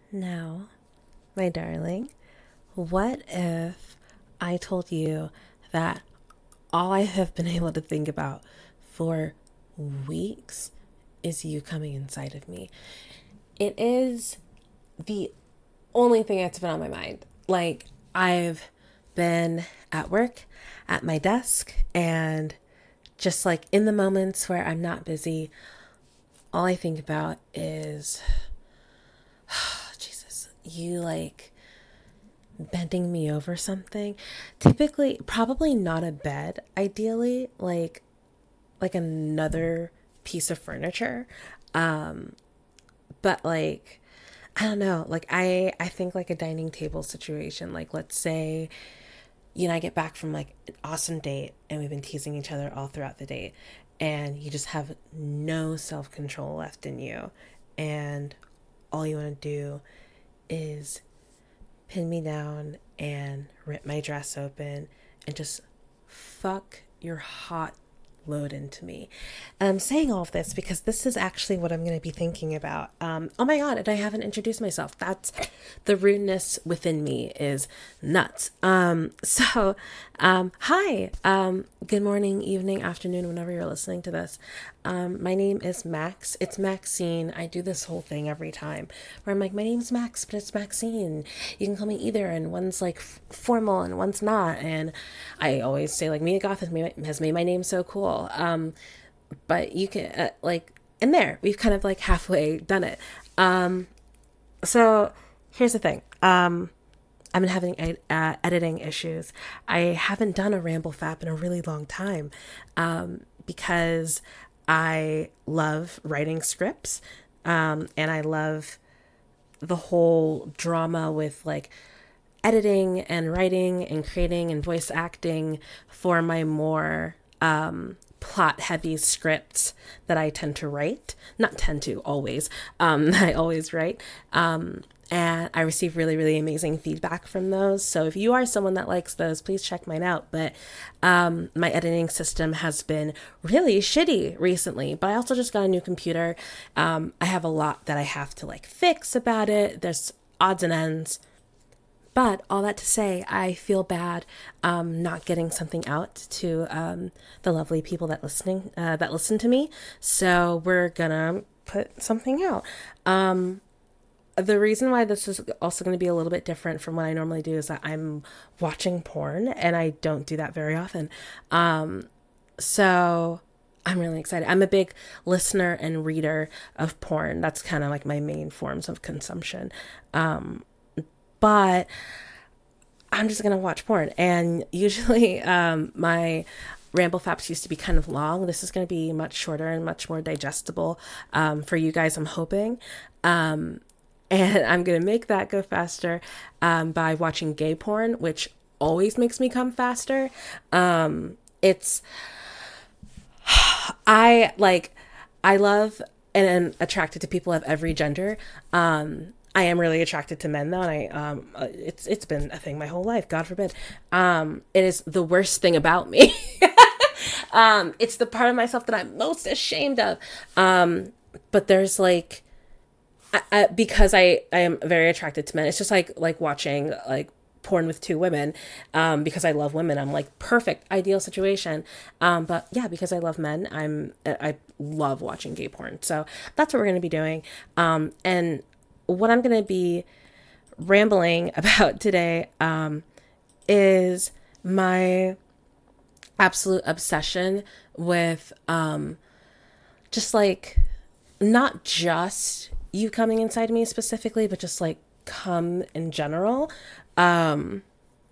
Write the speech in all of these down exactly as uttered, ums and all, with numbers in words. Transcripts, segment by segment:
Now, my darling, what if I told you that all I have been able to think about for weeks is you coming inside of me? It is the only thing that's been on my mind. Like, I've been at work, at my desk, and just like in the moments where I'm not busy, all I think about is, Jesus, you like bending me over something. Typically, probably not a bed, ideally, like like another piece of furniture. Um, but like I don't know, like I I think like a dining table situation. Like let's say you and I get back from like an awesome date and we've been teasing each other all throughout the date and you just have no self-control left in you and all you want to do is pin me down and rip my dress open and just fuck your hot load into me. And I'm saying all of this because this is actually what I'm going to be thinking about. Um, oh my God, and I haven't introduced myself. That's the rudeness within me is nuts. Um, so, um, hi, um, good morning, evening, afternoon, whenever you're listening to this. Um, my name is Max. It's Maxine. I do this whole thing every time where I'm like, my name's Max, but it's Maxine. You can call me either. And one's like f- formal and one's not. And I always say like Mia Goth has made, has made my name so cool. Um, but you can uh, like, and there we've kind of like halfway done it. Um, so here's the thing. Um, I've been having uh, editing issues. I haven't done a Ramble Fap in a really long time um, because I love writing scripts um, and I love the whole drama with like editing and writing and creating and voice acting for my more um, plot heavy scripts that I tend to write. Not tend to, always. Um, I always write. Um, and I receive really, really amazing feedback from those. So if you are someone that likes those, please check mine out. But um, my editing system has been really shitty recently, but I also just got a new computer. Um, I have a lot that I have to like fix about it. There's odds and ends. But all that to say, I feel bad um, not getting something out to um, the lovely people that listening uh, that listen to me. So we're gonna put something out. Um, the reason why this is also going to be a little bit different from what I normally do is that I'm watching porn, and I don't do that very often. Um, so I'm really excited. I'm a big listener and reader of porn. That's kind of like my main forms of consumption. Um, but I'm just going to watch porn. And usually um, my Ramble Faps used to be kind of long. This is going to be much shorter and much more digestible um, for you guys, I'm hoping. Um, and I'm going to make that go faster um, by watching gay porn, which always makes me come faster. Um, it's, I like, I love and am attracted to people of every gender. Um, I am really attracted to men though, and I um uh, it's it's been a thing my whole life, God forbid. Um it is the worst thing about me. um it's the part of myself that I'm most ashamed of. Um but there's like I, I, because I I am very attracted to men. It's just like like watching like porn with two women um because I love women. I'm like perfect ideal situation. Um but yeah, because I love men, I'm I love watching gay porn. So that's what we're going to be doing. Um and what I'm going to be rambling about today um, is my absolute obsession with um, just like not just you coming inside me specifically, but just like come in general. Um,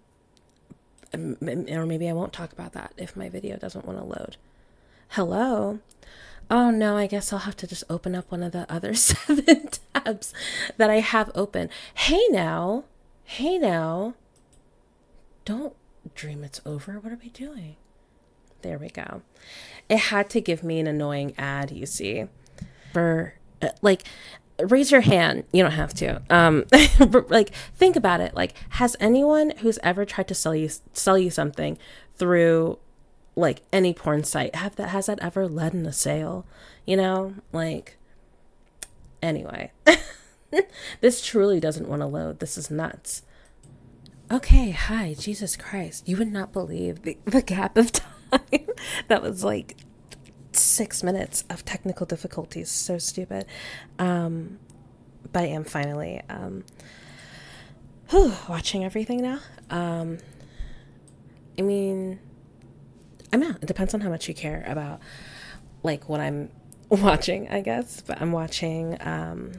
or maybe I won't talk about that if my video doesn't want to load. Hello. Oh no, I guess I'll have to just open up one of the other seven tabs that I have open. Hey now, hey now, don't dream it's over. What are we doing? There we go. It had to give me an annoying ad, you see. For, uh, like, raise your hand. You don't have to. Um, like, think about it. Like, has anyone who's ever tried to sell you, sell you something through like any porn site have that has that ever led in a sale, you know, like anyway. This truly doesn't want to load. This is nuts. Okay, hi, Jesus Christ. You would not believe the, the gap of time. That was like six minutes of technical difficulties. So stupid. Um, but I am finally um, whew, watching everything now. Um, I mean, I'm out. It depends on how much you care about like what I'm watching, I guess. But I'm watching um,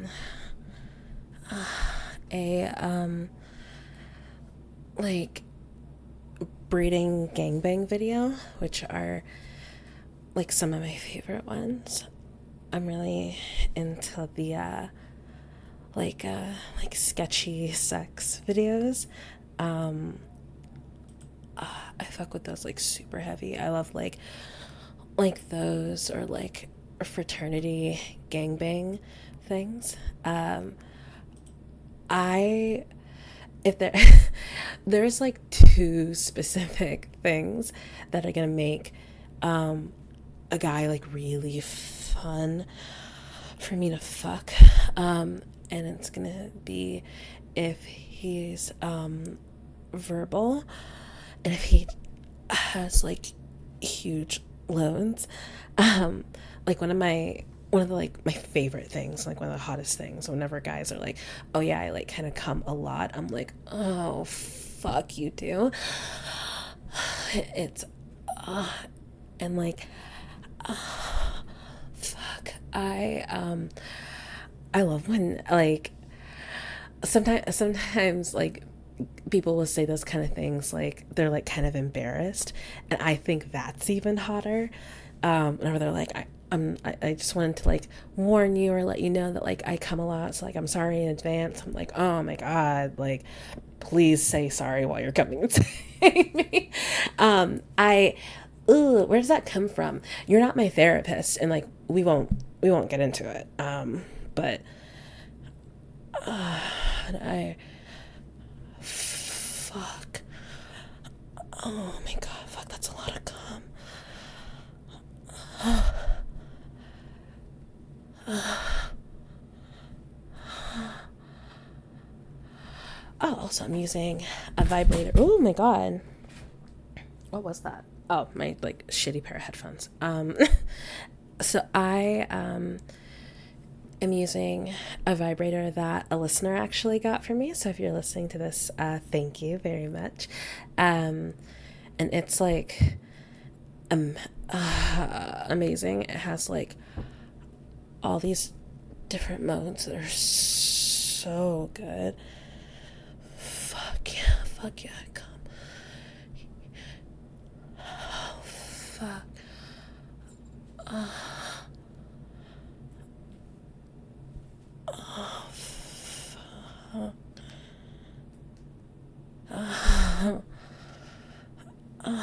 a um, like breeding gangbang video, which are like some of my favorite ones. I'm really into the uh, like uh, like sketchy sex videos. Um, uh, I fuck with those like super heavy. I love like like those or like fraternity gangbang things. Um, I if there there's like two specific things that are gonna make um, a guy like really fun for me to fuck, um, and it's gonna be if he's um, verbal and if he has like huge loads. Um, like one of my one of the like my favorite things, like one of the hottest things, whenever guys are like, "Oh yeah, I like kind of come a lot," I'm like, "Oh fuck, you do." It's uh, and like, uh, fuck, I um, I love when like sometimes sometimes like people will say those kind of things like they're like kind of embarrassed, and I think that's even hotter. Um, whenever they're like, I, I'm, I, I just wanted to like warn you or let you know that like I come a lot, so like I'm sorry in advance. I'm like, oh my god, like please say sorry while you're coming and saying me. Um, I, ugh, where does that come from? You're not my therapist, and like we won't we won't get into it. Um, but uh, I. Fuck. Oh my god, fuck, that's a lot of cum. Oh, also I'm using a vibrator. Oh my god. What was that? Oh, my like shitty pair of headphones. Um so I um am using a vibrator that a listener actually got for me. So if you're listening to this, uh, thank you very much. Um, and it's like um, uh, amazing. It has like all these different modes that are so good. Fuck yeah, fuck yeah, come. Oh, fuck. Uh, oh, fuck. Uh, uh.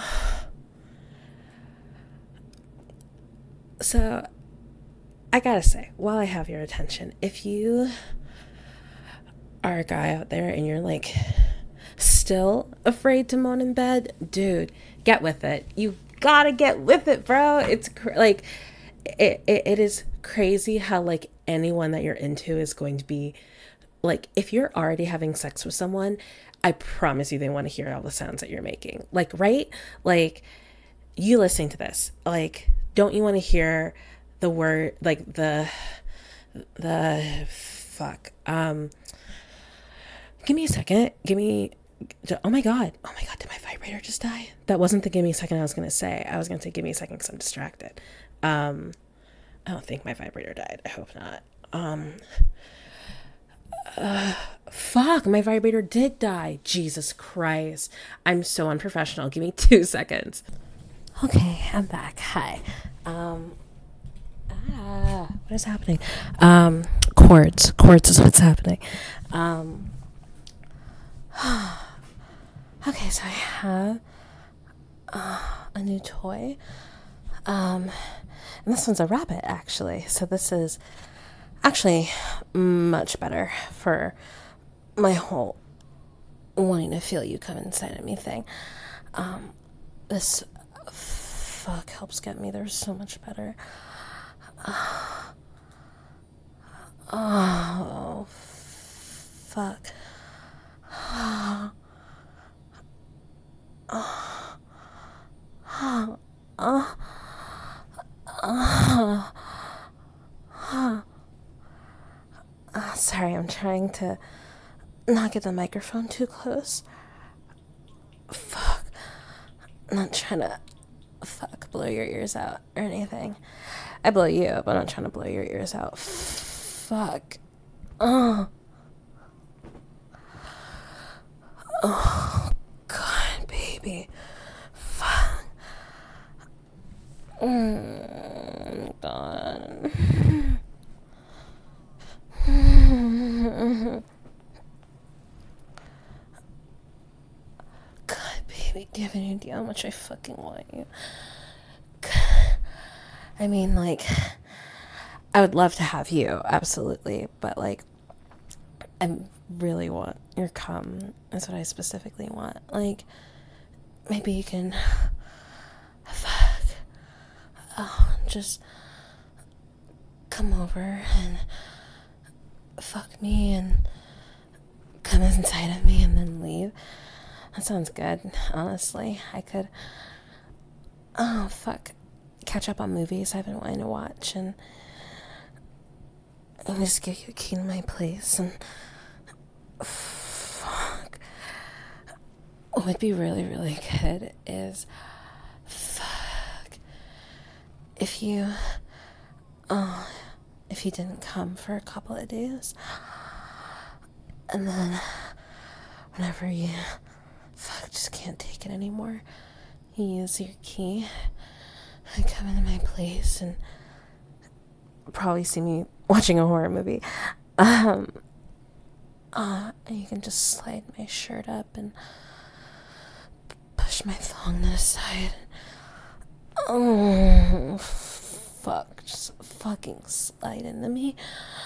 So, I gotta say, while I have your attention, if you are a guy out there and you're like still afraid to moan in bed, dude, get with it. You gotta get with it, bro. It's cr- like it, it it is crazy how like anyone that you're into is going to be like, if you're already having sex with someone, I promise you they want to hear all the sounds that you're making. Like, right? Like, you listening to this, like, don't you want to hear the word, like the the fuck um give me a second, give me oh my god oh my god did my vibrator just die? That wasn't the give me a second I was gonna say. I was gonna say give me a second because I'm distracted. um I don't think my vibrator died. I hope not. um uh, fuck, my vibrator did die. Jesus Christ, I'm so unprofessional. Give me two seconds. Okay, I'm back. Hi. um Ah, what is happening? Um, chords. Chords is what's happening. Um, okay, so I have uh, a new toy. Um, and this one's a rabbit, actually. So this is actually much better for my whole wanting to feel you come inside of me thing. Um, this fuck helps get me there so much better. Oh, fuck. Oh, sorry, I'm trying to not get the microphone too close. Fuck. I'm not trying to, fuck, blow your ears out or anything. I blow you, but I'm not trying to blow your ears out. Fuck. Oh. Oh, God, baby. Fuck. Oh, God. God, baby, do you have any idea how much I fucking want you? God. I mean, like, I would love to have you, absolutely, but, like, I really want your cum. That's what I specifically want. Like, maybe you can, fuck, oh, just come over and fuck me and come inside of me and then leave. That sounds good, honestly. I could, oh, fuck, catch up on movies I've been wanting to watch and, and just give you a key to my place and, fuck. What would be really, really good is, fuck, if you, oh, if you didn't come for a couple of days, and then whenever you, fuck, just can't take it anymore, you use your key and come into my place and probably see me watching a horror movie. Um, uh, and you can just slide my shirt up and push my thong to the side. Oh, fuck, just fucking slide into me.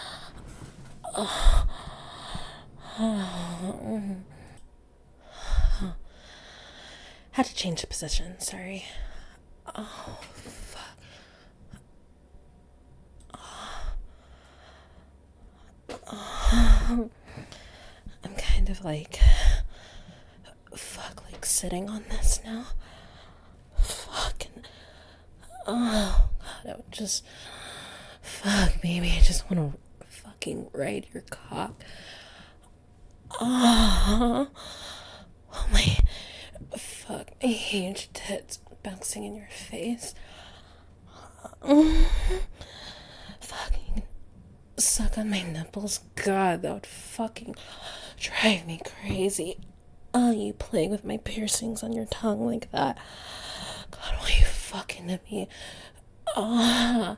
Oh. Had to change the position, sorry. Oh, fuck. Oh. I'm kind of like, fuck, like sitting on this now. Fucking, oh, God, I would just, fuck, baby, I just want to fucking ride your cock. Oh, oh my, fuck, my huge tits bouncing in your face. Fucking suck on my nipples. God, that would fucking drive me crazy. Oh, you playing with my piercings on your tongue like that. God, why are you fucking at me? Oh,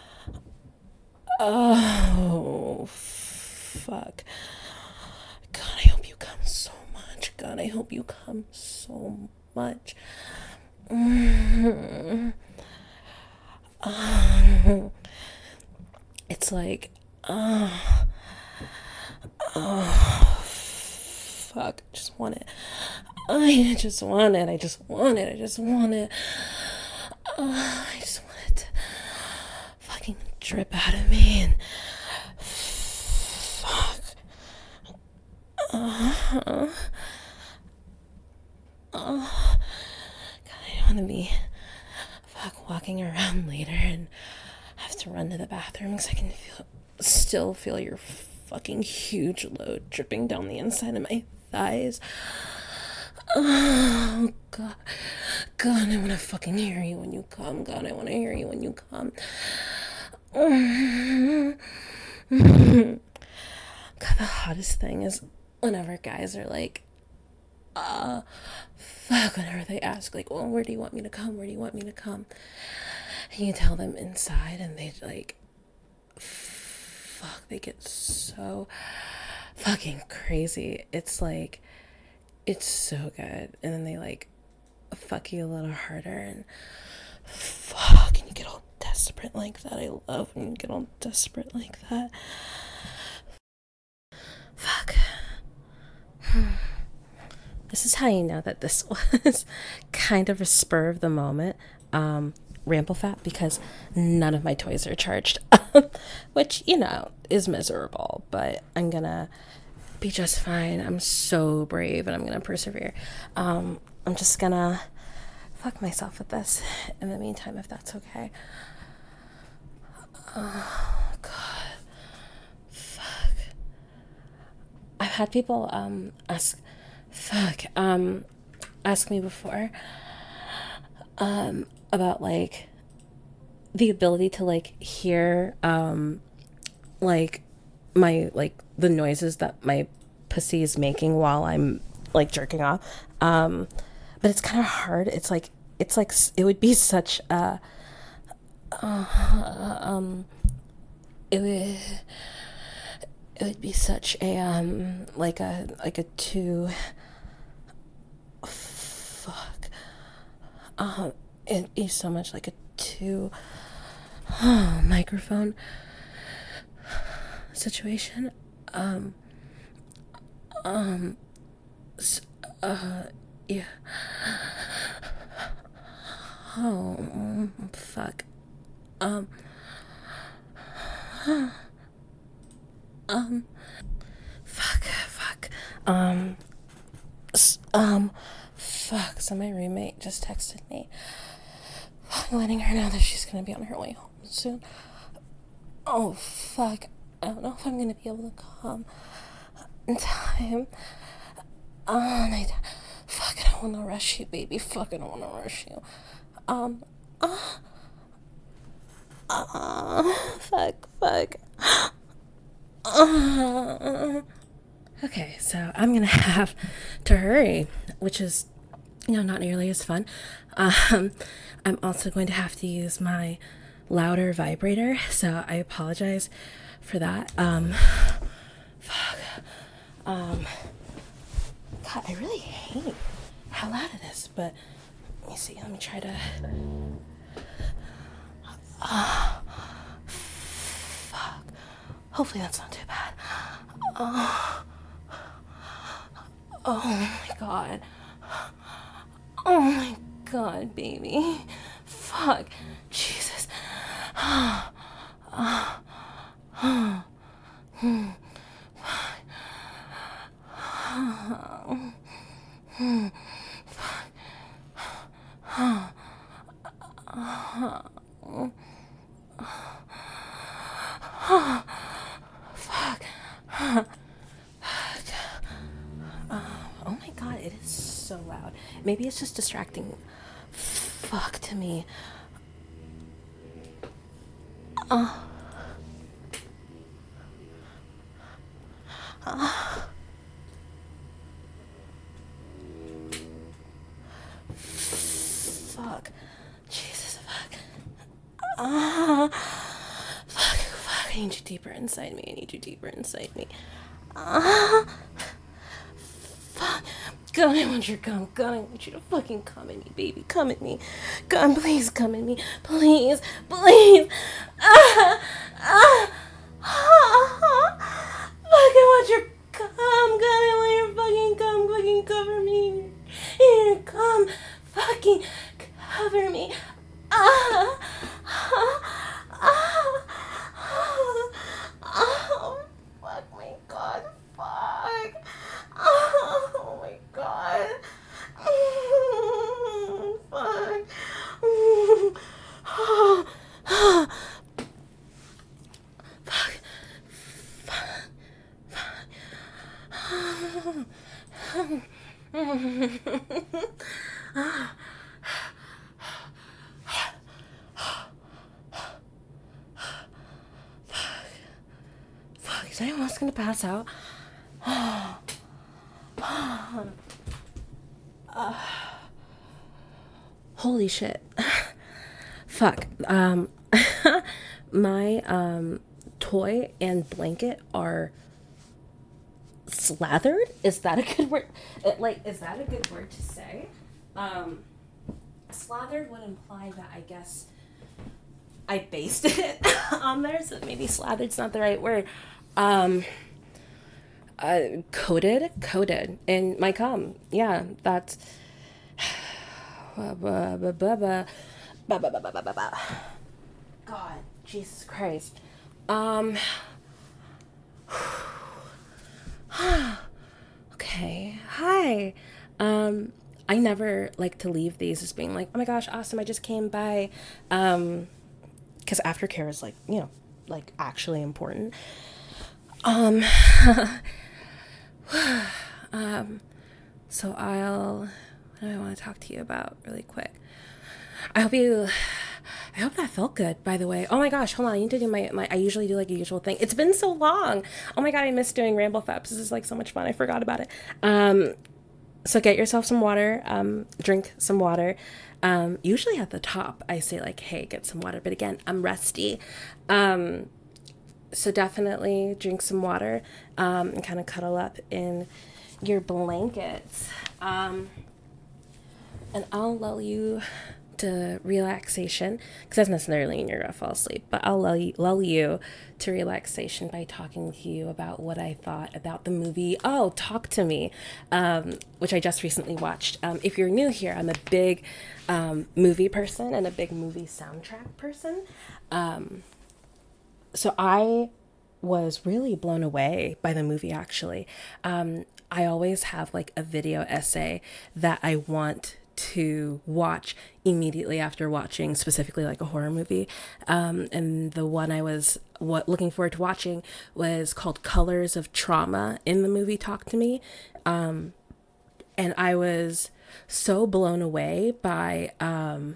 oh, fuck. God, I hope you come so much. God, I hope you come so much. Mm. Um, it's like, oh, oh, fuck, I just want it. I just want it. I just want it. I just want it. Oh, I just want it to fucking drip out of me and fuck. Uh, oh, God, I don't want to be fuck walking around later and have to run to the bathroom because I can feel still feel your fucking huge load dripping down the inside of my thighs. Oh, God. God, I want to fucking hear you when you come. God, I want to hear you when you come. God, the hottest thing is whenever guys are like, uh, fuck, whenever they ask, like, well, where do you want me to come? Where do you want me to come? And you tell them inside, and they, like, fuck, they get so fucking crazy. It's like, it's so good. And then they, like, fuck you a little harder, and fuck, and you get all desperate like that. I love when you get all desperate like that. Fuck. This is how you know that this was kind of a spur of the moment um, ramble fat, because none of my toys are charged, which, you know, is miserable, but I'm gonna be just fine. I'm so brave and I'm gonna persevere. Um, I'm just gonna fuck myself with this in the meantime, if that's okay. Oh, God. Fuck. I've had people um ask, fuck, um, ask me before um about like the ability to like hear um like my like the noises that my pussy is making while I'm like jerking off. Um, but it's kind of hard. It's like it's like it would be such a uh, um it would it would be such a um like a like a two fuck um it'd be so much like a two oh, microphone situation. Um, um, uh, yeah. Oh, fuck. Um, um, fuck, fuck. Um, um, fuck. So my roommate just texted me, letting her know that she's gonna be on her way home soon. Oh, fuck. I don't know if I'm gonna be able to come in time. Oh, and I, fuck, I don't wanna rush you, baby. Fuck, I don't wanna rush you. Um, uh, uh, fuck, fuck. Uh, okay, so I'm gonna have to hurry, which is, you know, not nearly as fun. Um, I'm also going to have to use my louder vibrator, so I apologize for that. Um, fuck. Um, God, I really hate how loud it is, but let me see. Let me try to. Uh, fuck. Hopefully that's not too bad. Uh, oh my God. Oh my God, baby. Fuck. Jesus. Uh, uh, uh, hmm. Hmm. Fuck. Oh my God, it is so loud. Maybe it's just distracting. Fuck to me. Uh. Uh. Fuck. Jesus, fuck. Uh. Fuck, fuck. I need you deeper inside me. I need you deeper inside me. Uh. Fuck. God, I want your cum. God, I want you to fucking come at me, baby. Come at me. God, please come at me. Please. Please. Ah. Ah. Ah. Fuck, I want your cum. God, I want your fucking cum. Fucking cover me. Here, come. Fucking cover me. Ah. Ah. Ah. Oh, fuck my God. Fuck. Oh my God. Mm, fuck. Mm. Oh. Oh. Fuck. Fuck. Fuck. Fuck, is anyone else gonna pass out? uh, holy shit. Fuck. Um, my um toy and blanket are slathered. Is that a good word? Like, is that a good word to say? Um, slathered would imply that I guess I basted it on there, so maybe slathered's not the right word. Um, uh, coated, coated in my cum. Yeah, that's. God, Jesus Christ. Um. hi. Um, I never like to leave these as being like, oh my gosh, awesome, I just came by. Um, because aftercare is like, you know, like actually important. Um, um, so I'll, what do I want to talk to you about really quick? I hope you, I hope that felt good, by the way. Oh my gosh, hold on, I need to do my, my I usually do like a usual thing. It's been so long. Oh my God, I miss doing Ramble Faps. This is like so much fun. I forgot about it. Um, so get yourself some water, um, drink some water. Um, usually at the top, I say like, hey, get some water. But again, I'm rusty. Um, so definitely drink some water, um, and kind of cuddle up in your blankets. Um, and I'll lull you to relaxation, because that's necessarily mean you're gonna fall asleep, but I'll lull you, lull you to relaxation by talking to you about what I thought about the movie Oh, Talk to Me, um, which I just recently watched. Um, if you're new here, I'm a big um, movie person and a big movie soundtrack person. Um, so I was really blown away by the movie, actually. Um, I always have like a video essay that I want to watch immediately after watching specifically like a horror movie. Um, and the one I was what looking forward to watching was called Colors of Trauma in the movie Talk to Me. Um, and I was so blown away by um,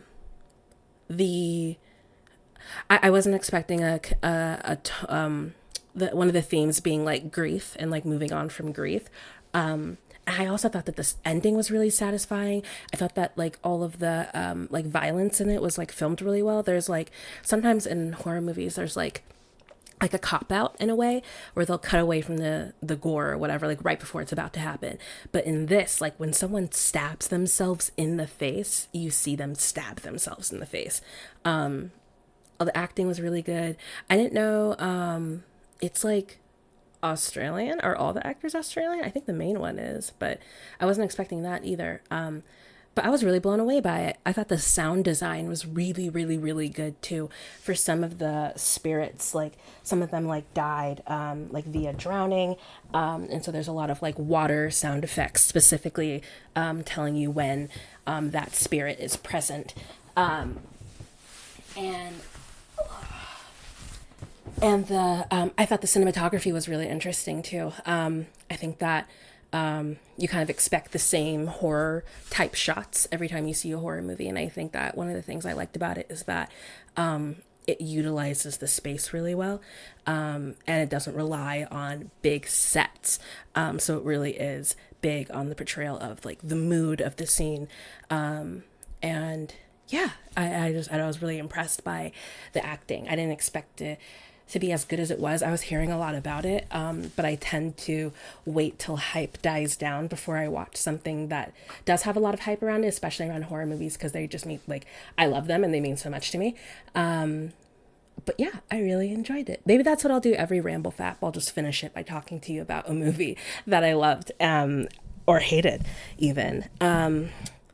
the, I, I wasn't expecting a, a, a t- um, the, one of the themes being like grief and like moving on from grief. Um, I also thought that this ending was really satisfying. I thought that like all of the um, like violence in it was like filmed really well. There's like sometimes in horror movies there's like like a cop out in a way where they'll cut away from the the gore or whatever like right before it's about to happen. But in this, like when someone stabs themselves in the face, you see them stab themselves in the face. Um, the acting was really good. I didn't know um, it's like Australian. Are all the actors Australian? I think the main one is, but I wasn't expecting that either. Um, but I was really blown away by it. I thought the sound design was really, really, really good too. For some of the spirits, like some of them like died um, like via drowning, um, and so there's a lot of like water sound effects specifically um, telling you when um, that spirit is present, um, and. And the um, I thought the cinematography was really interesting too. Um, I think that um, you kind of expect the same horror type shots every time you see a horror movie, and I think that one of the things I liked about it is that um, it utilizes the space really well, um, and it doesn't rely on big sets. Um, so it really is big on the portrayal of like the mood of the scene, um, and yeah, I, I just I was really impressed by the acting. I didn't expect it to be as good as it was. I was hearing a lot about it, um, but I tend to wait till hype dies down before I watch something that does have a lot of hype around it, especially around horror movies, because they just mean like I love them and they mean so much to me. Um, but yeah, I really enjoyed it. Maybe that's what I'll do every Ramble Fap. I'll just finish it by talking to you about a movie that I loved um, or hated even. Um,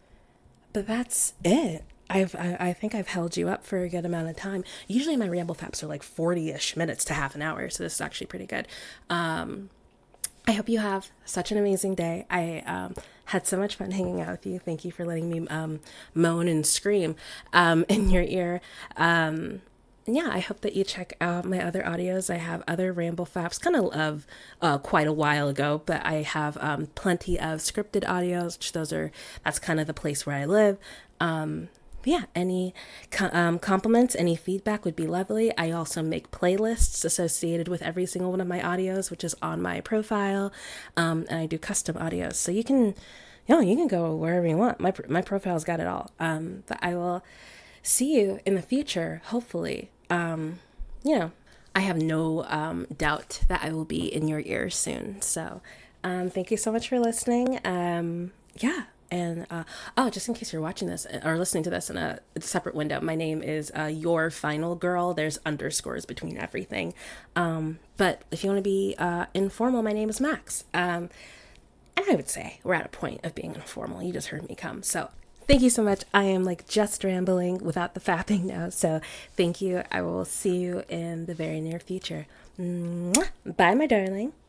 but that's it. I've, I, I think I've held you up for a good amount of time. Usually my Ramble Faps are like forty-ish minutes to half an hour, so this is actually pretty good. Um, I hope you have such an amazing day. I um, had so much fun hanging out with you. Thank you for letting me um, moan and scream um, in your ear. Um, and yeah, I hope that you check out my other audios. I have other Ramble Faps, kind of of uh, quite a while ago, but I have um, plenty of scripted audios, which those are, that's kind of the place where I live. Um, yeah, any um, compliments, any feedback would be lovely. I also make playlists associated with every single one of my audios, which is on my profile, um, and I do custom audios. So you can, you know, you can go wherever you want. My my profile's got it all. Um, but I will see you in the future, hopefully. Um, you know, I have no um, doubt that I will be in your ears soon. So um, thank you so much for listening. Um, yeah. And, uh, oh, just in case you're watching this or listening to this in a, a separate window, my name is uh, Your Final Girl. There's underscores between everything. Um, but if you want to be uh, informal, my name is Max. Um, and I would say we're at a point of being informal. You just heard me come. So thank you so much. I am like just rambling without the fapping now. So thank you. I will see you in the very near future. Mwah! Bye, my darling.